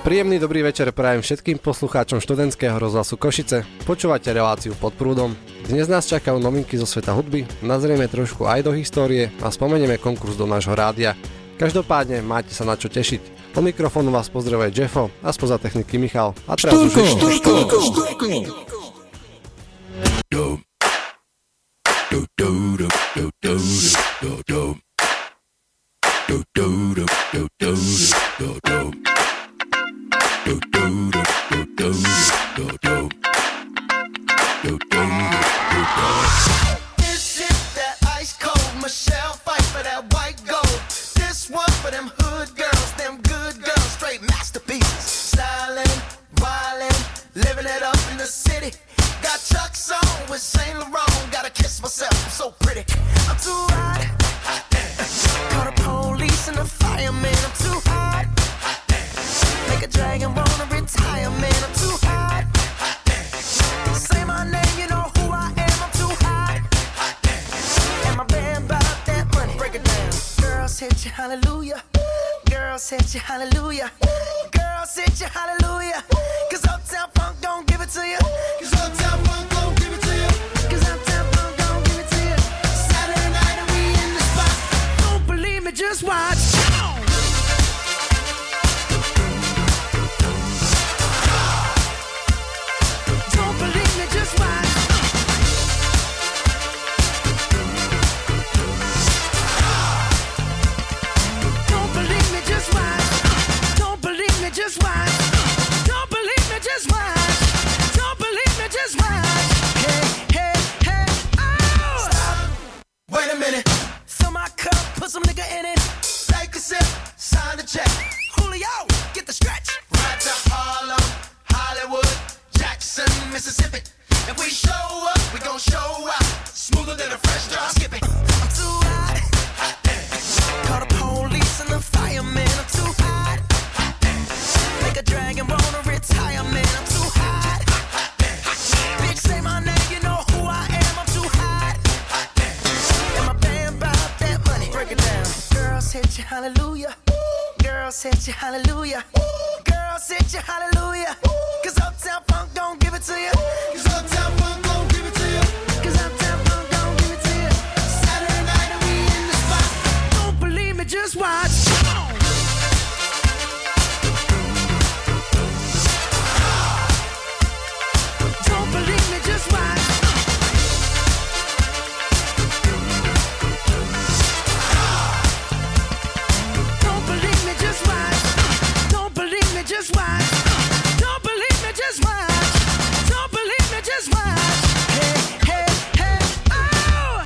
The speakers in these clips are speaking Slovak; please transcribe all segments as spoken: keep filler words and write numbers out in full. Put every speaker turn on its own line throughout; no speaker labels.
Príjemný dobrý večer prajem všetkým poslucháčom študentského rozhlasu Košice. Počúvate reláciu Pod prúdom. Dnes nás čakajú novinky zo sveta hudby, nazrieme trošku aj do histórie a spomenieme konkurs do nášho rádia. Každopádne máte sa na čo tešiť. Po mikrofónu vás pozdravuje Jeffo a spoza techniky Michal. A teraz už
Štúrko, štúrko.
This is that ice cold Michelle fight for that white gold. This one for them hood girls, them good girls, straight masterpieces. Stylin', wildin', living it up in the city. Got Chuck's on with Saint Laurent. Gotta kiss myself, I'm so pretty. I'm too hot. Call the police and the fireman. I'm too hot. Make a dragon wanna retire, man. I'm too hot. Say my name, you know who I am. I'm too hot. And my band bought that money. Break it down. Girls hit you, hallelujah. Girls hit you, hallelujah. Girls hit you, hallelujah. Cause Uptown Funk don't give it to you. Cause Uptown Funk don't give it to you. Cause Uptown Funk don't give it to you. Saturday night and we in the spot. Don't believe me, just watch. Don't believe me, just watch. Don't believe me, just watch. Don't believe me, just watch. Don't believe me, just watch. Don't believe me, just watch. Hey, hey, hey, oh! Stop. Wait a minute. Fill my cup, put some nigga in it. Take a sip, sign the check. Julio, get the stretch. Right to Harlem, Hollywood, Jackson, Mississippi. If we show up, we gon' show out. Smoother than a fresh drop. Skip it. I'm too hot. Call the police and the fireman. I'm too hot. Make a dragon wanna retire, man. I'm too hot. Bitch, say my name, you know who I am. I'm too hot. And my band bought that money. Break it down. Girls hit you, hallelujah. Girls hit you, hallelujah. Girls hit you, hallelujah. Cause Uptown Funk don't give it to you. Cause Uptown Funk don't give it to you. Cause Uptown Funk don't give it to you. Saturday night and we in the spot. Don't believe me, just watch. Don't believe me, just watch. Don't believe me, just watch. Don't believe me, just watch. Don't believe me, just watch. Don't believe me, just watch. Hey, hey, hey, oh!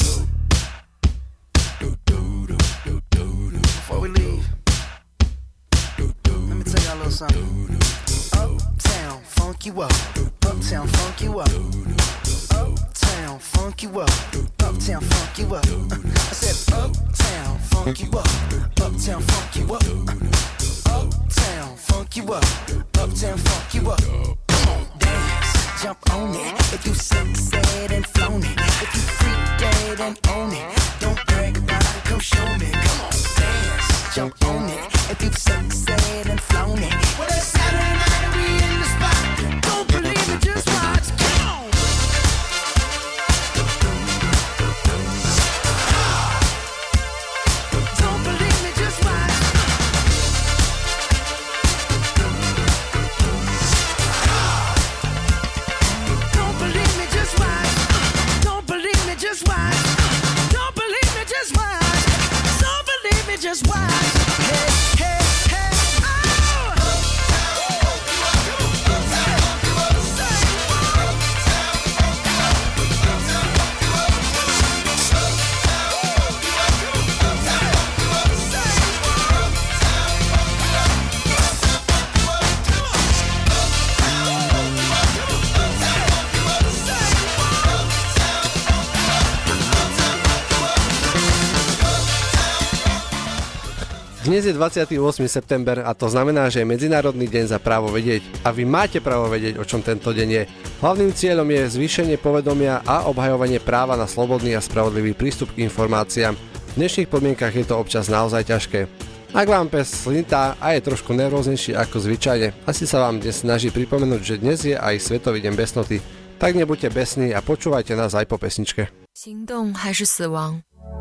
Before we leave, let me tell y'all a little something. Uptown, funk you up. Uptown, funk you up. Uptown, funk you up. Uptown, funk you up. I said uptown, funk you up. Uptown, funk you up. Uptown, funk you up. Uptown, funk you up. Come on, dance, jump on it. If you succeed and flown it. If you freak dead and own it. Don't brag about it, come show me. Come on, dance, jump on it. If you succeed and flown it. Well, it's Saturday night and we in the spot. Don't believe it, just watch. Come on. Don't believe me, just watch. Don't believe me, just watch. Don't believe me, just watch. Don't believe me, just watch. Don't believe me, just watch. Hey, hey, hey, oh!
Dnes je dvadsiateho ôsmeho september a to znamená, že je Medzinárodný deň za právo vedieť. A vy máte právo vedieť, o čom tento deň je. Hlavným cieľom je zvýšenie povedomia a obhajovanie práva na slobodný a spravodlivý prístup k informáciám. V dnešných podmienkach je to občas naozaj ťažké. Ak vám pes slintá a je trošku nervóznejší ako zvyčajne, asi sa vám dnes snaží pripomenúť, že dnes je aj Svetový deň besnoty. Tak nebuďte besní a počúvajte nás aj po pesničke.
行动还是死亡？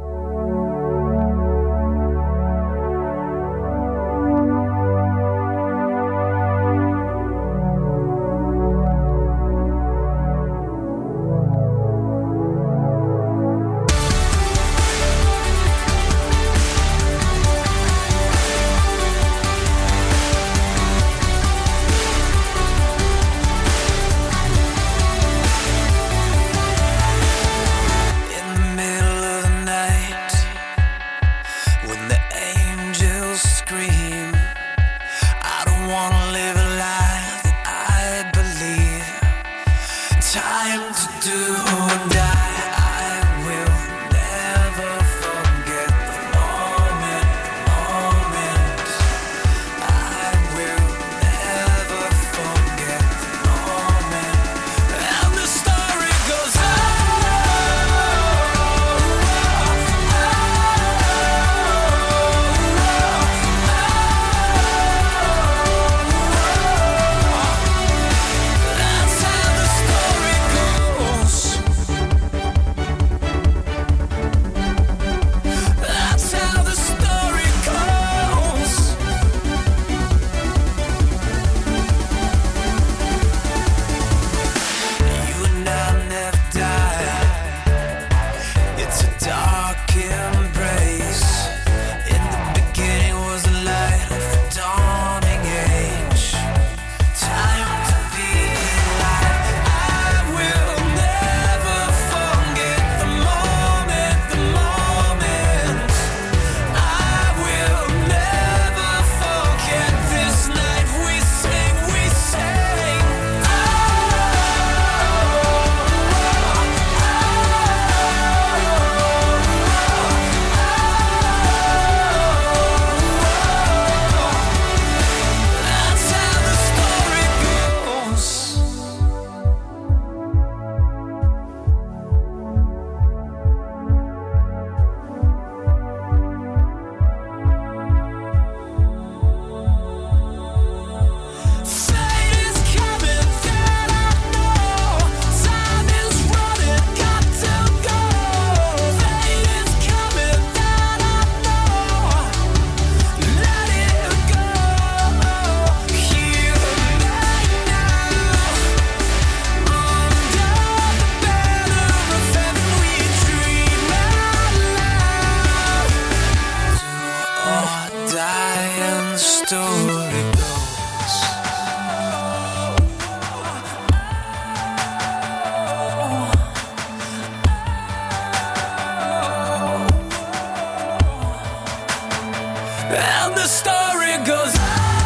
And the story goes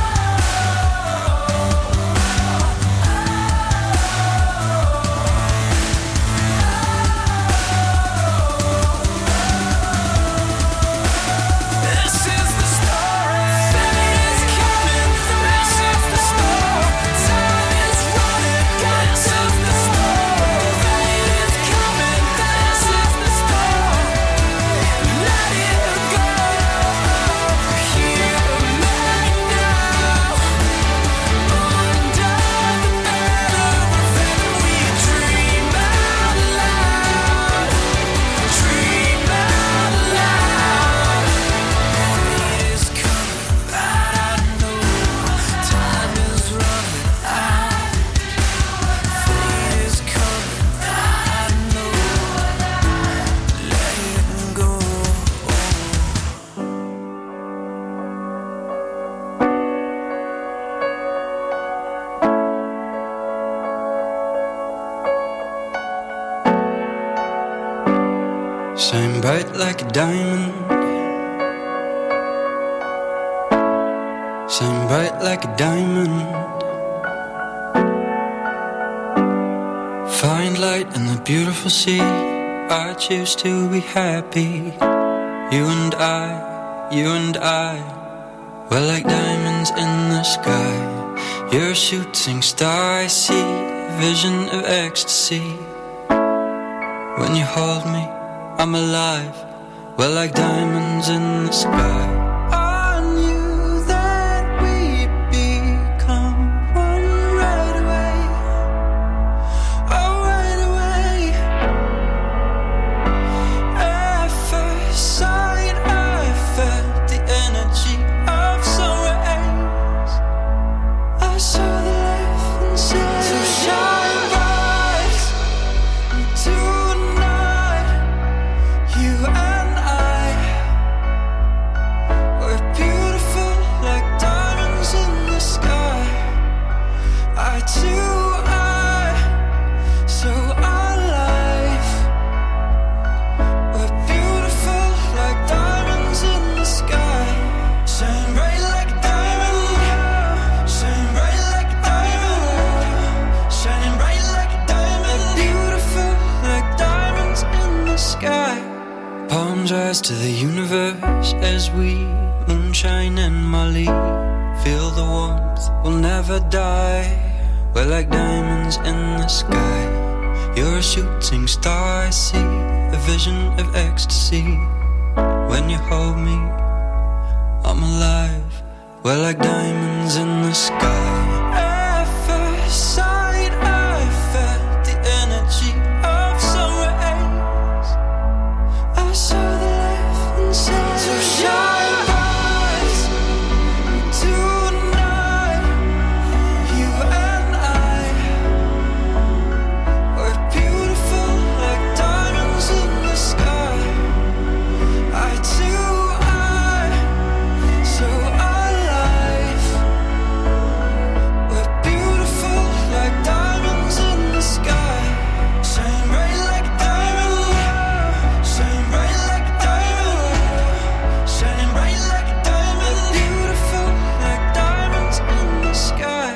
shine bright like a diamond, shine bright like a diamond. Find light in the beautiful sea. I choose to be happy. You and I, you and I, we're like diamonds in the sky. You're a shooting star, I see a vision of ecstasy. When you hold me, I'm alive. We're like diamonds in the sky. On Hands rise to the universe as we moonshine and Molly. Feel the warmth, we'll never die. We're like diamonds in the sky. You're a shooting star, I see a vision of ecstasy. When you hold me, I'm alive. We're like diamonds in the sky. At first sight, I felt the energy of sun rays. I saw the life inside. So shine bright tonight. You and I were beautiful like diamonds in the sky. I too, I so alive. We're beautiful like diamonds in the sky. Shine bright like a diamond. Shine bright like a diamond. Shining bright like a diamond. Beautiful like diamonds in the sky.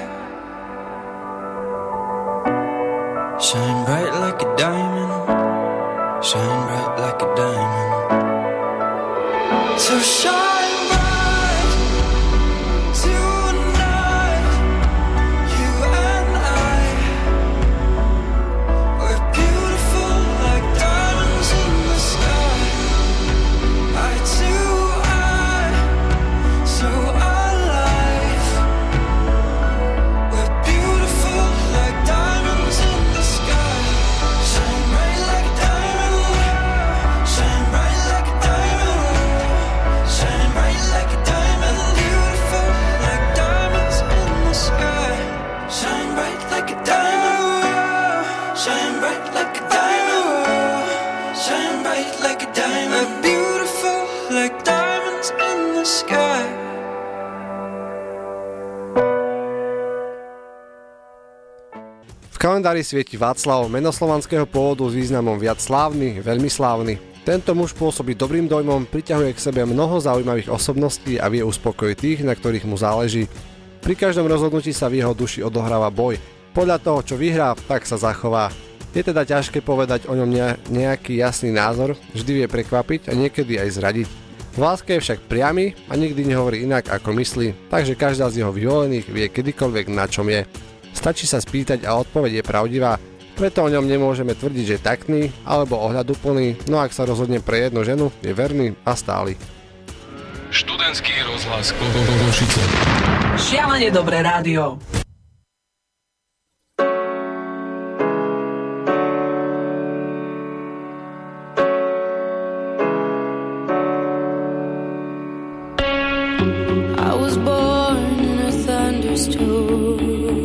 Shine bright like a diamond. Shine bright like a diamond. So shine bright tonight. You and I were beautiful like diamonds in the sky. I too, I so alive. We're beautiful like diamonds in the sky. Shine bright like a diamond. Shine bright like a diamond. Shine bright like a diamond. Beautiful like diamonds in the sky. Shine bright like a diamond. Shine bright like a diamond. Shine bright like a diamond. Beautiful like diamonds in the sky.
V kalendári svieti Václav, meno slovanského pôvodu s významom viac slávny, veľmi slávny. Tento muž pôsobí dobrým dojmom, priťahuje k sebe mnoho zaujímavých osobností a vie uspokojiť tých, na ktorých mu záleží. Pri každom rozhodnutí sa v jeho duši odohráva boj. Podľa toho, čo vyhrá, tak sa zachová. Je teda ťažké povedať o ňom nejaký jasný názor, vždy vie prekvapiť a niekedy aj zradiť. V láske je však priamy a nikdy nehovorí inak ako myslí, takže každá z jeho vyvolených vie kedykoľvek na čom je. Stačí sa spýtať a odpoveď je pravdivá, preto o ňom nemôžeme tvrdiť, že je taktný alebo ohľaduplný, no ak sa rozhodne pre jednu ženu, je verný a stály.
Študentský rozhlas Košice.
Šialene dobré rádio.
I was born in a thunderstorm.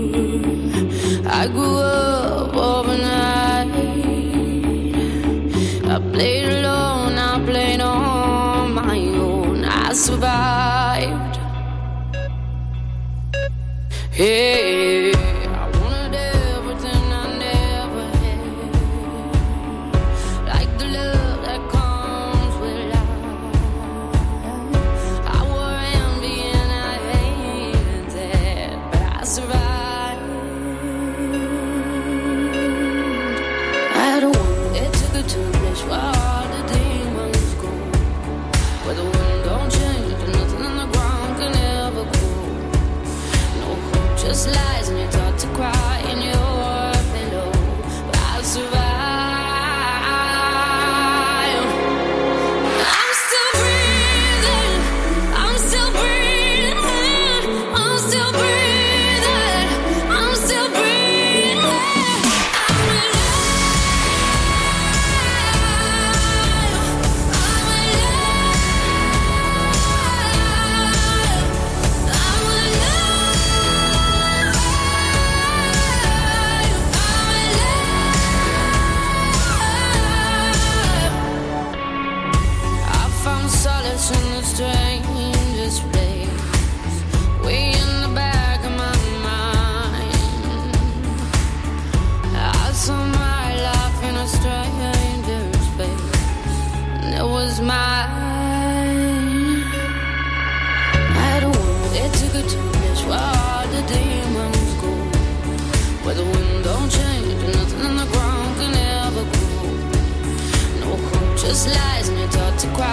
I grew up overnight. I played alone, I played on my own. I survived. Hey, I wanted everything I never had, like the love that comes with life. I wore envy and I hated that, but I survived. I had a woman that took her to a place where all the demons go, where the wind don't change and nothing on the ground can ever grow. No hope, just lies, and you're taught to cry in your pillow. But I survived. I'm still breathing. I'm still breathing. I'm still breathing. I'm still breathing. I'm I found solace in the strangest place, way in the back of my mind. I saw my life in a stranger's face, and it was mine. I had a woman that took her to a place where all the demons go, where the wind don't change and nothing on the ground can ever grow. No hope, just lies, and you're taught to cry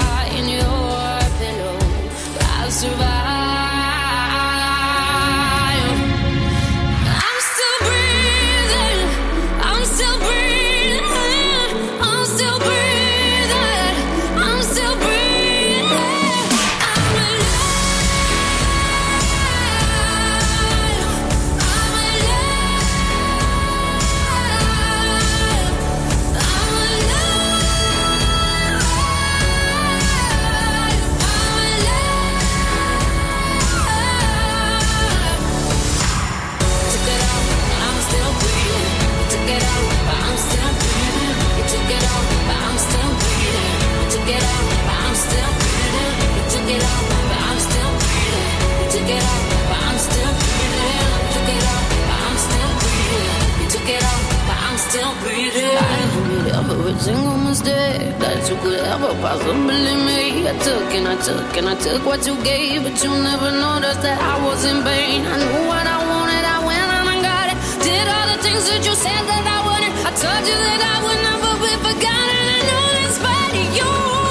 still breathing. I admit every single mistake that you could ever possibly make. I took and I took and I took what you gave, but you never noticed that I was in vain. I knew what I wanted, I went and I got it. Did all the things that you said that I wouldn't. I told you that I would never be forgotten. I know that's right, you.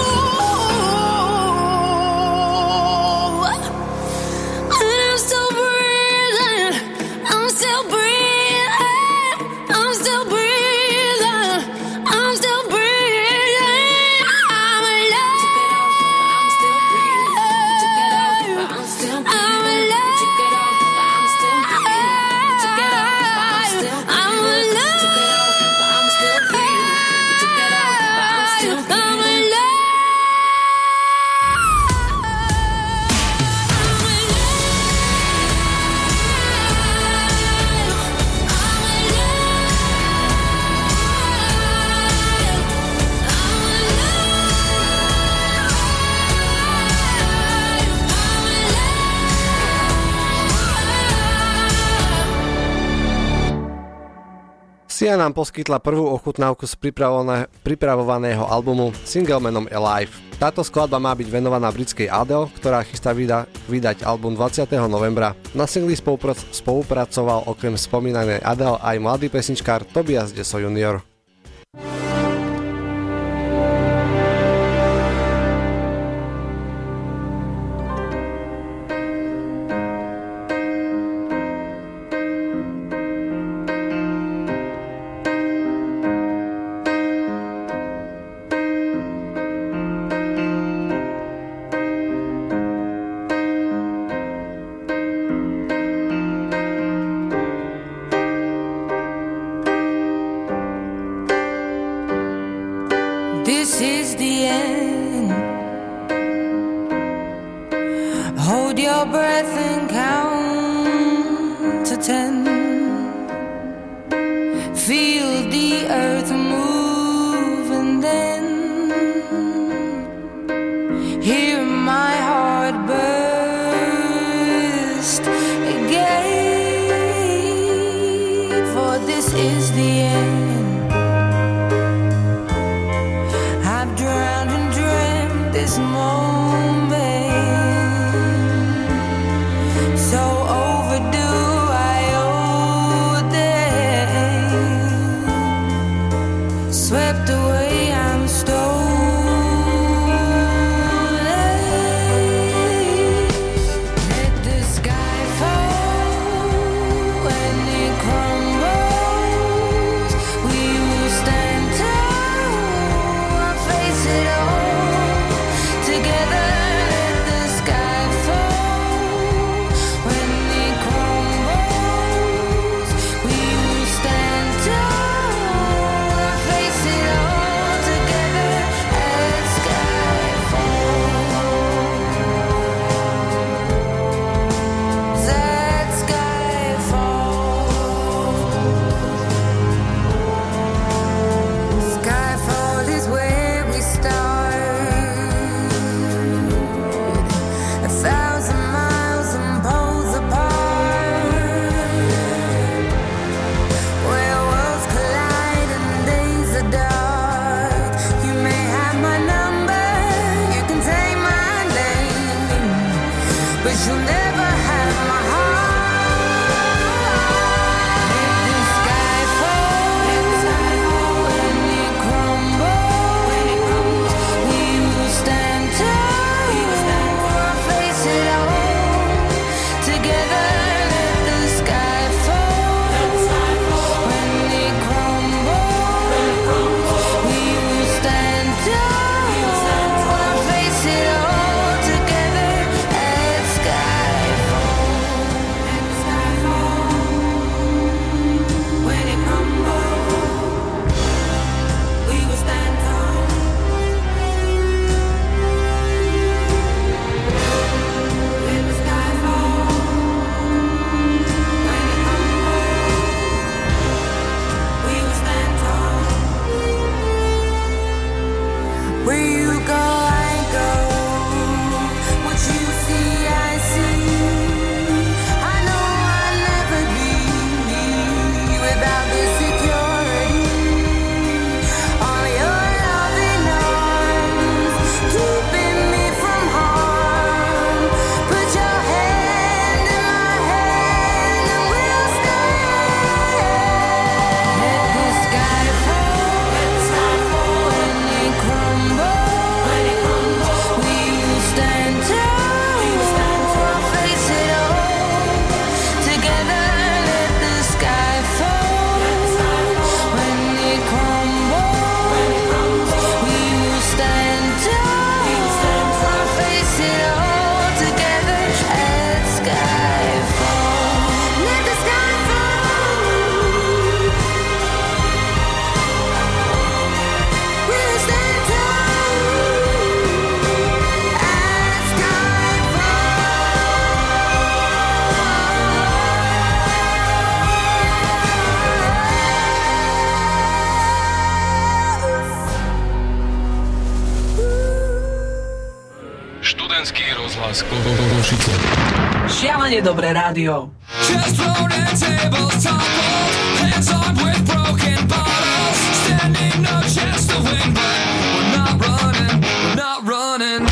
Sia nám poskytla prvú ochutnávku z pripravovaného albumu single menom Alive. Táto skladba má byť venovaná britskej Adele, ktorá chystá vyda- vydať album dvadsiateho novembra. Na singli spolupra- spolupracoval okrem spomínanej Adele aj mladý pesničkár Tobias Deso junior
This is the end. Hold your breath and count to ten. Feel the earth move and then hear my heart burst again. For this is the end. This moment, so overdue, I owe them. Swept away, I'm stolen. Let the sky fall when it crumbles. We will stand tall, I'll face it all.
Sky
Študentský rozhlas Košice.
Šialene dobré rádio.
Just thrown at tables toppled, hands armed with broken bottles, standing no chance to win, but we're not running, we're not running.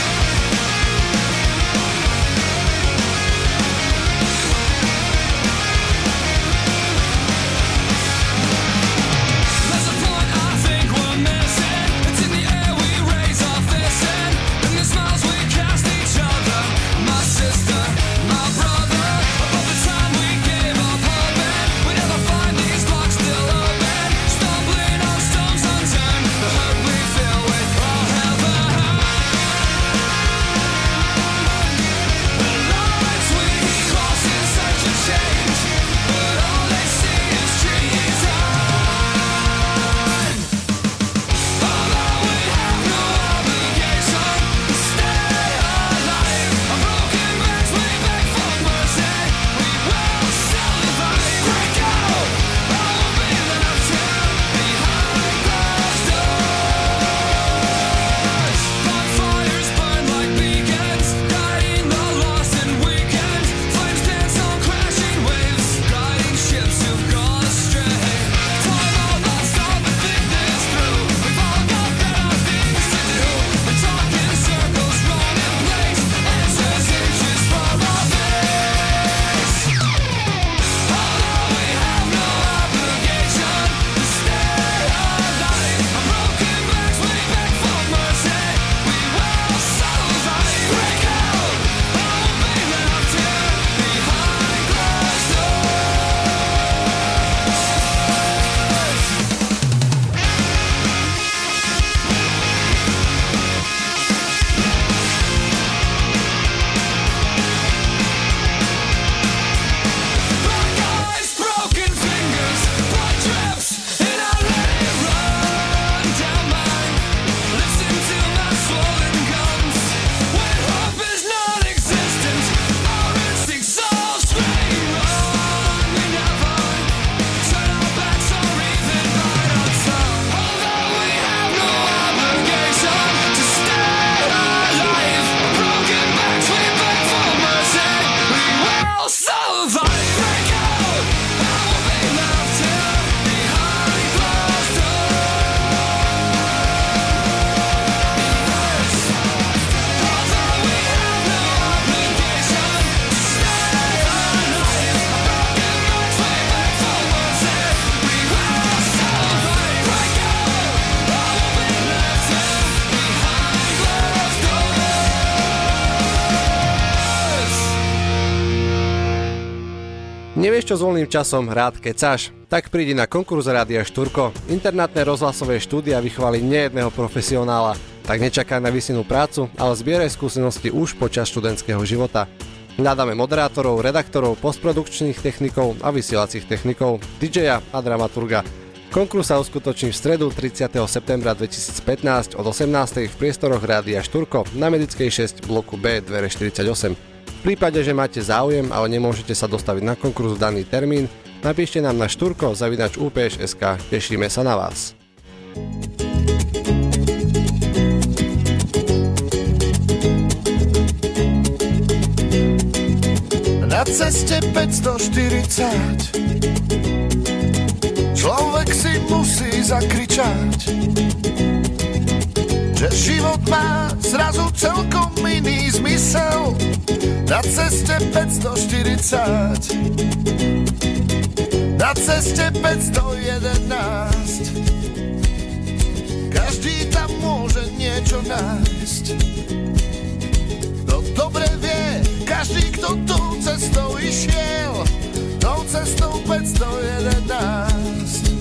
There's a point I think we're missing. It's in the air we raise our fists in, and the smiles we cast each other. My sister, my brother, above the time we gave up hoping we never find these blocks still open, stumbling on stones unturned, the hurt we feel with all ever had. The lines we cross in search of change, but all they see is trees high. Although we have no obligation to stay alive, our broken backs we beg for mercy, we will survive. Break out, all will be left here behind closed doors. Bonfires burn like beacons, guiding the lost and weekend. Flames dance on crashing waves, guiding ships who've gone astray. Time will not stop to think this through. We've all got better things to do than talk in circles, run in place. Answers inches from our face. Although we have no obligation to stay alive, our broken backs we beg for mercy, we will survive. Break out, all will be left here behind closed Black eyes, broken fingers, blood drips, and I let it run down mine. Listen to my swollen gums. When hope is non-existent, our instincts all scream, run. We never turn our backs or even bite our tongue. Although we have no obligation to stay alive, broken backs we beg for mercy, we will survive. Break out, I will be left here behind closed doors. Although we have no obligation to stay alive, broken backs we beg for mercy, we will survive. Break out, I will be left here behind closed doors.
Nevieš čo s voľným časom, rád kecáš? Tak prídi na konkurs Rádia Šturko. Internátne rozhlasové štúdia vychovali nejedného profesionála. Tak nečakaj na vysnenú prácu, ale zbieraj skúsenosti už počas študentského života. Hľadáme moderátorov, redaktorov, postprodukčných technikov a vysielacích technikov, dý džeja a dramaturga. Konkurs sa uskutoční v stredu tridsiateho septembra dvetisícpätnásť od osemnástej v priestoroch Rádia Šturko na Medickej šesť bloku B dvere štyridsaťosem. V prípade, že máte záujem, ale nemôžete sa dostaviť na konkurs v daný termín, napíšte nám na šturko zavináč ú pé eš bodka es ká. Tešíme sa na vás.
Na ceste päťstoštyridsať človek si musí zakričať, že život má zrazu celkom iný zmysel. Na ceste päťstoštyridsať, na ceste päťstojedenásť, každý tam môže niečo nájsť. To dobre vie každý, kto tou cestou išiel, tou cestou päťstojedenásť.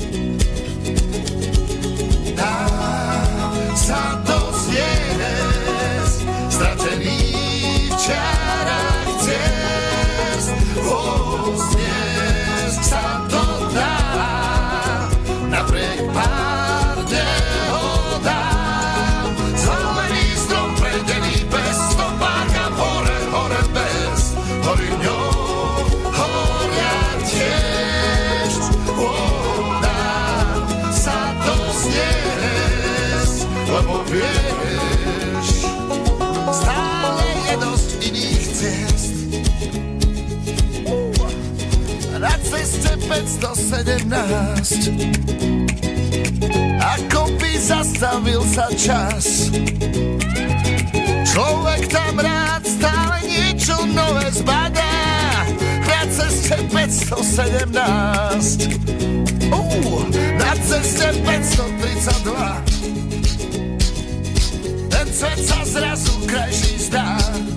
Dá sa to zniesť, stratený v čarách ciest. Oh, zniesť sa to dá, napriek pár nehodám. Zelený strom predený bez stopáka, hore, hore bez, hory ňou horia tiež. Oh, dá sa to zniesť, lebo vieš, stále päťsto sedemnásť. Ako by zastavil sa čas. Človek tam rád stále niečo nové zbadá. Na ceste päťsto sedemnásť. Uh, na ceste päťsto tridsaťdva. Ten svet sa zrazu krajší zdá.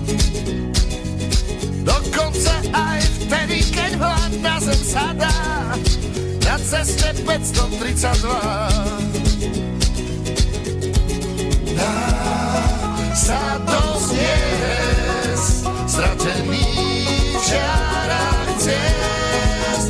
Dokonca aj vtedy, keď hlad na zem sa dá. Na ceste päťsto tridsaťdva. Dá sa dozniesť stratený v čiarách ciest.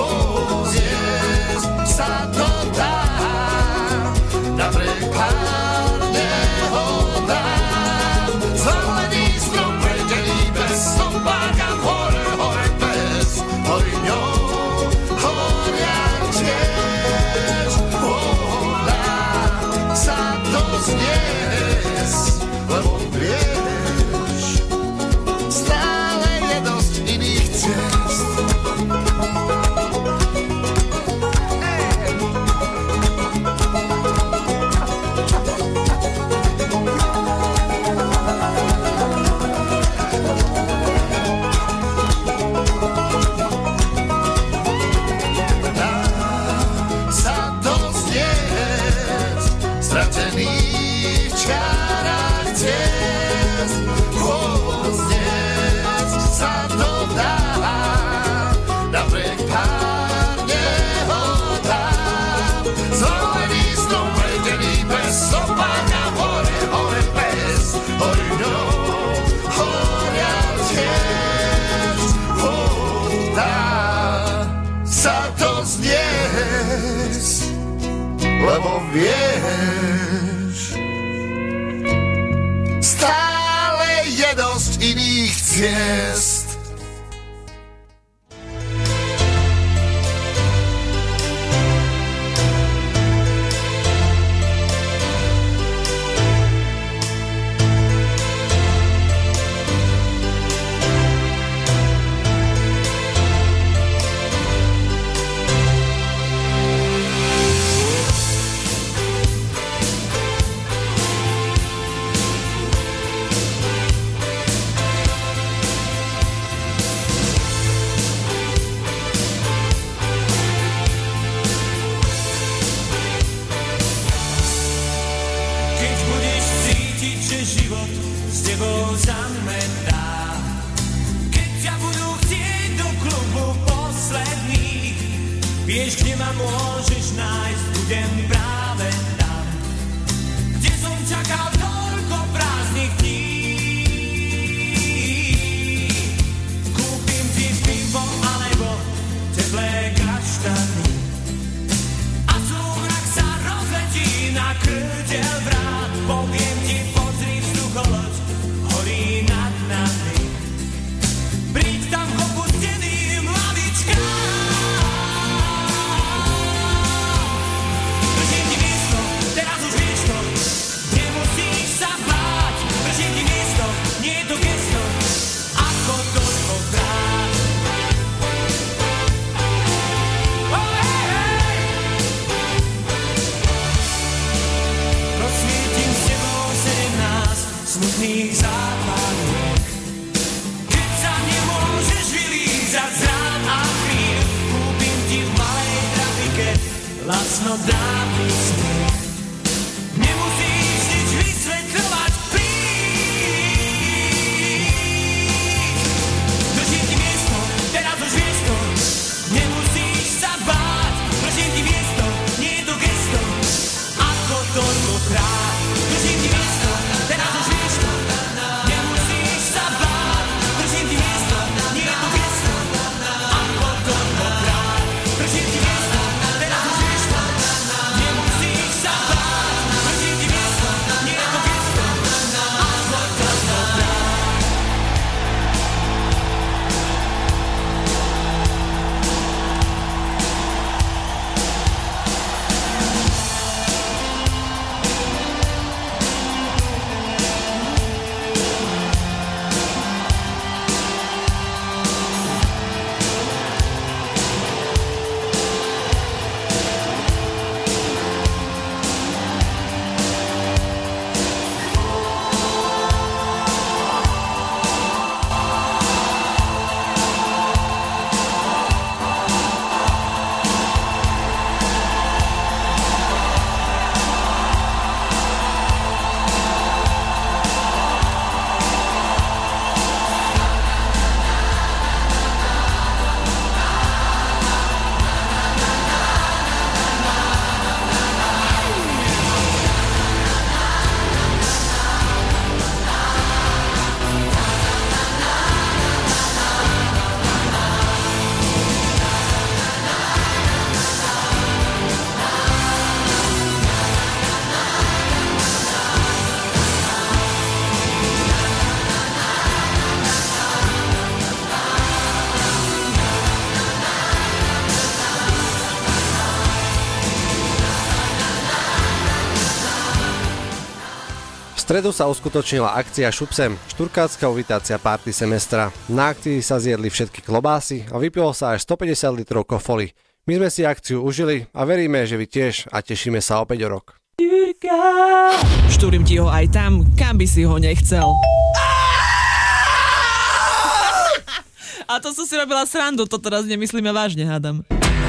Zjesť sa to dá napriek pár nehodám. Zvolený strom predelí bez stopáka hore, hore bez hory ňou, horia tiež. Dá sa to zniesť, lebo vieš, stále je dosť iných ciest. Lebo vieš, stále je dosť iných ciest.
Nemusíš
stredu sa uskutočnila akcia Šupsem, štурkátska uvítacia party semestra. Na akcii sa zjedli všetky klobásy a vypilo sa až stopäťdesiat litrov kofoly. My sme si akciu užili a veríme, že vy tiež a tešíme sa opäť o rok.
Štúrim ti ho aj tam, kam by si ho nechcel. A to som si robila srandu, to teraz nemyslíme vážne, hádam.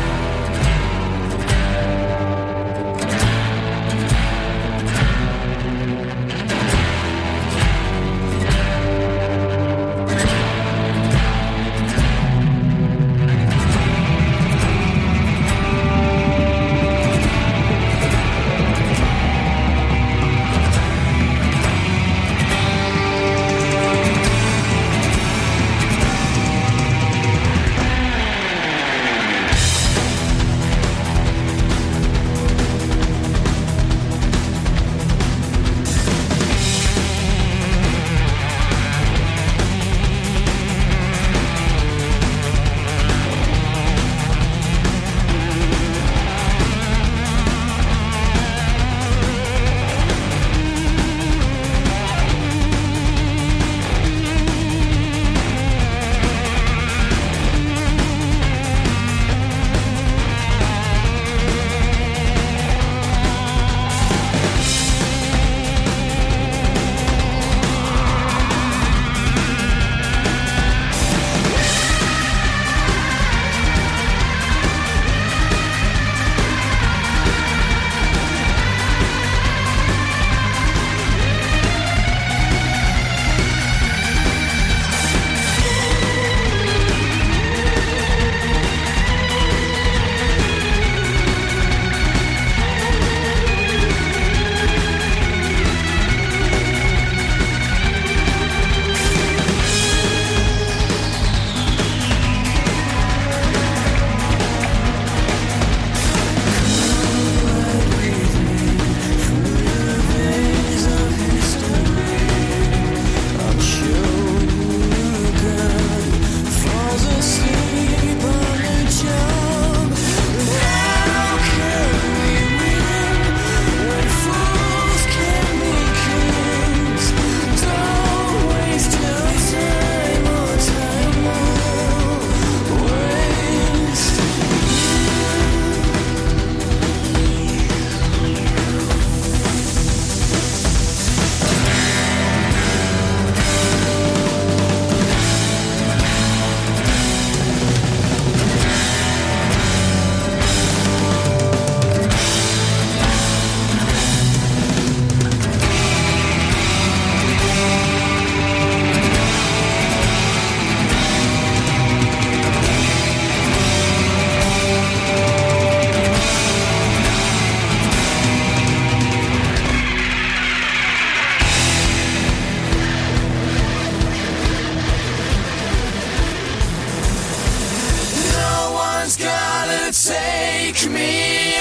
Take me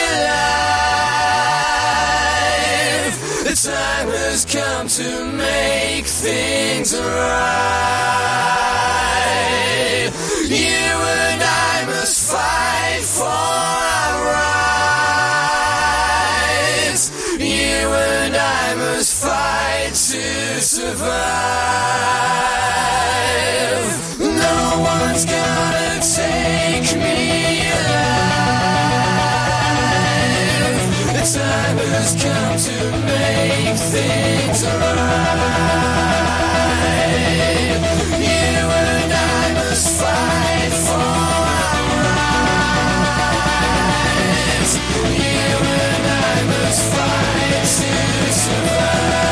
alive. The time has come to make things right. You and I must fight for our rights. You and I must fight to survive. No one's gonna take me alive. The time has come to make things right. You and I must fight for our rights. You and I must fight to survive.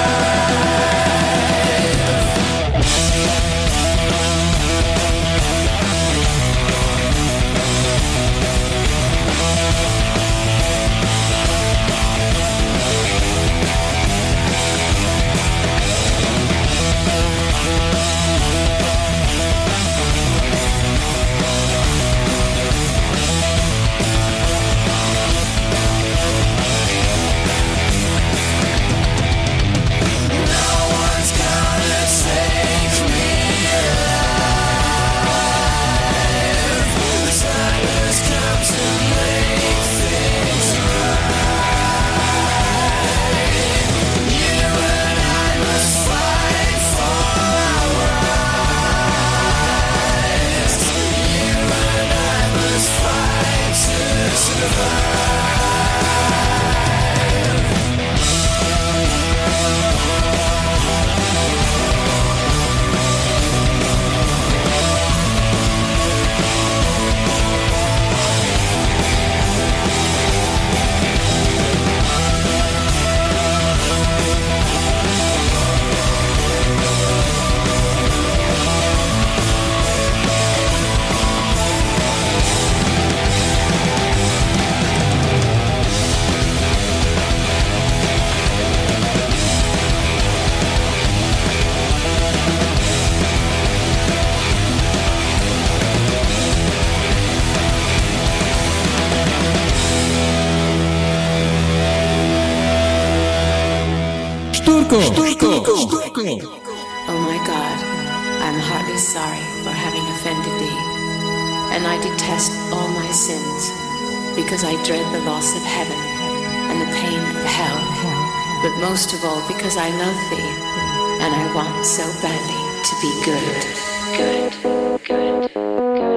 Šturko, Šturko, Šturko.
Oh my God, I'm heartily sorry for having offended thee, and I detest all my sins, because I dread the loss of heaven and the pain of hell, but most of all because I love thee, and I want so badly to be good, good, good, good.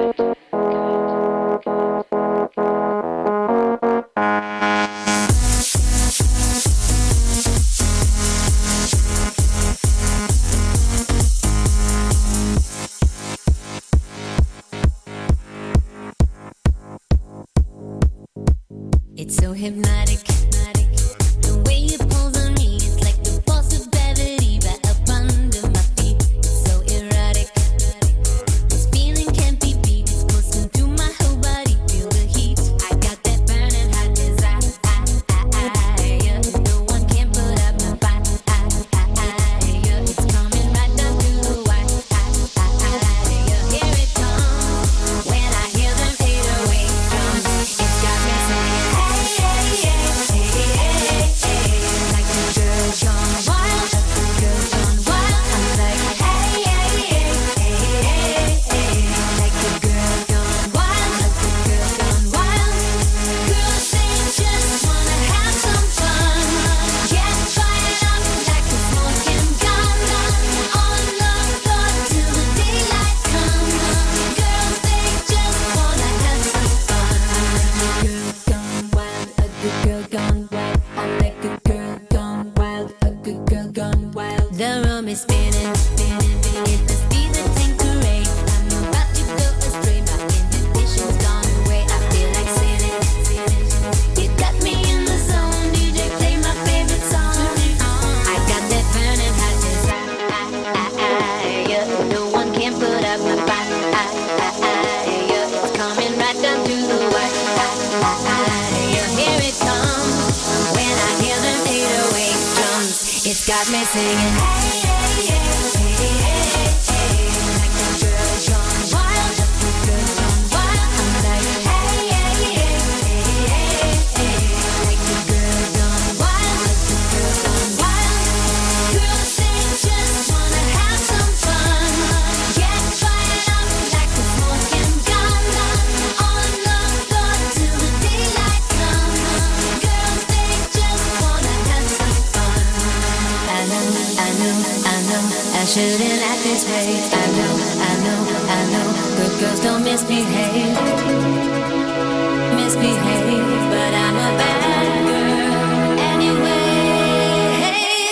It's so hypnotic, hypnotic. The way it pulls on me, it's like the force of gravity right up under my feet. It's so erotic. This feeling can't be beat. It's coursing through my whole body. Feel the heat. I got that burning hot desire. No one can put up my fire. It's coming right down to the wire. Here it comes. When I hear them eight oh eight drums, it's got me singing. It's got me singing. Hey, hey, hey, hey, hey, hey. Like a girl gone wild, a girl gone wild. I'm like, hey, hey, hey, hey, hey, hey. Like a girl gone wild, a girl gone wild. Girls, they just wanna have some fun. Get fired up like a smoking gun. On the floor till the daylight comes. Girls, they just wanna have some fun. I know, I know, I know, I shouldn't act this way. I know, I know, I know, good girls don't misbehave, misbehave, but I'm a bad girl anyway.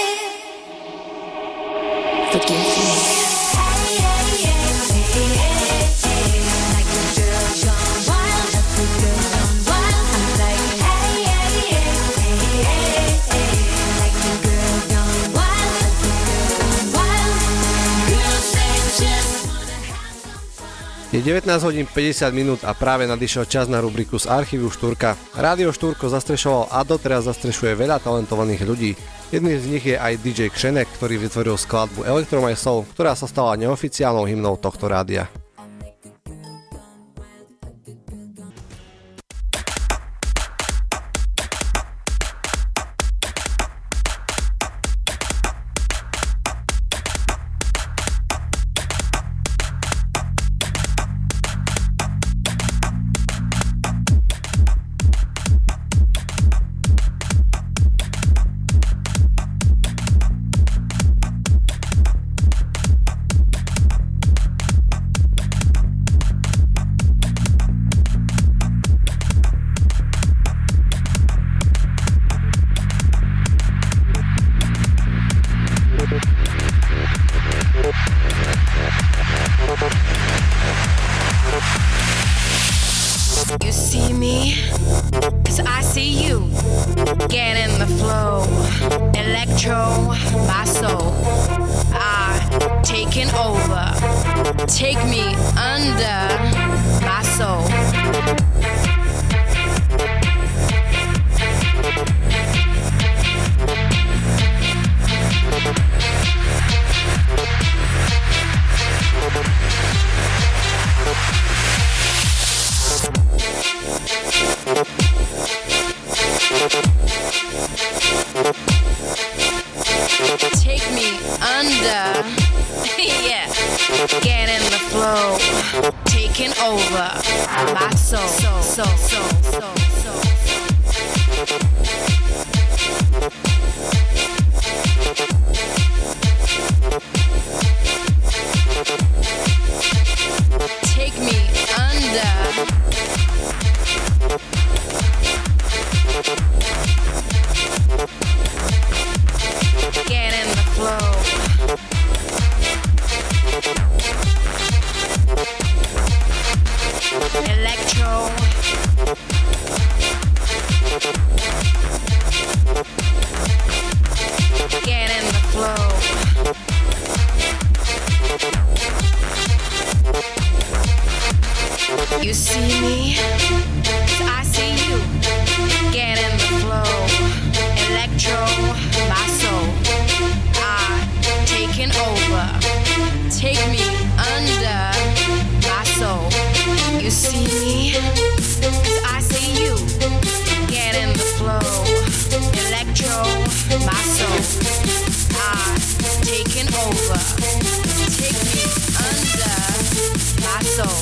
Forgive me. Hey, hey, hey, hey, hey, hey. Like a girl gone wild, a girl gone wild. I'm like, hey, hey, hey, hey, hey, hey. Like a girl gone wild, a girl gone wild. Girls, they just wanna have some fun.
Je devätnásť hodín päťdesiat minút a práve nadišiel čas na rubriku z archívu Štúrka. Rádio Štúrko zastrešoval a doteraz zastrešuje veľa talentovaných ľudí. Jedným z nich je aj dý džej Kšenek, ktorý vytvoril skladbu Electro My Soul, ktorá sa stala neoficiálnou hymnou tohto rádia.
You see me, cause I see you. Get in the flow, electro my soul. I taking over, take me under my soul. over my soul, soul, soul, soul, soul, soul. Take me under. Get in the flow. Electro. Get in the flow. You see me, I see you. Get in the flow. Electro, my soul. I taking over. Take me under my soul. You see me, I see you. Get in the flow. Electro, my soul. I taking over. Take me under my soul.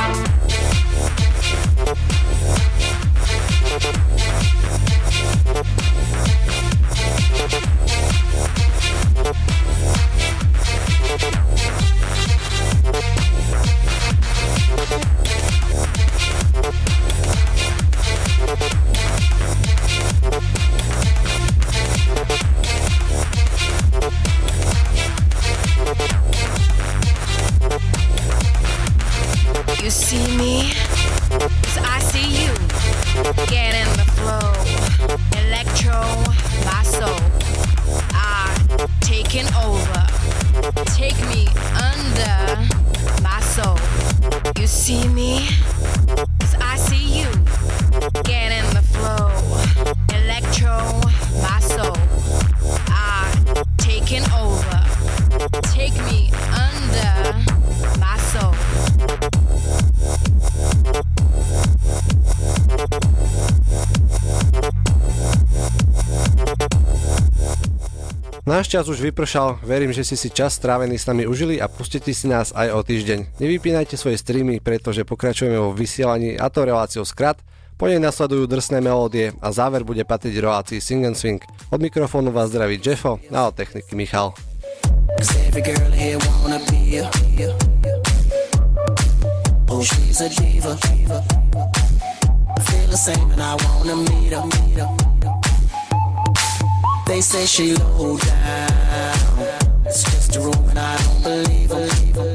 You see me, 'cause I see you. Get in the flow. Electro, my soul. I taking over. Take me under my soul. You see me, 'cause I see you. Get in the flow. Electro, my soul. I taking over. Take me under my soul.
Náš čas už vypršal, verím, že si si čas strávený s nami užili a pustite si nás aj o týždeň. Nevypínajte svoje streamy, pretože pokračujeme vo vysielaní a to reláciou Skrat, po nej nasledujú drsné melódie a záver bude patriť relácii Sing and Swing. Od mikrofónu vás zdraví Jeffo a od techniky Michal.
Oh, she's a diva. I feel the same and I wanna meet her. They say she low down. It's just a rumor and I don't believe her.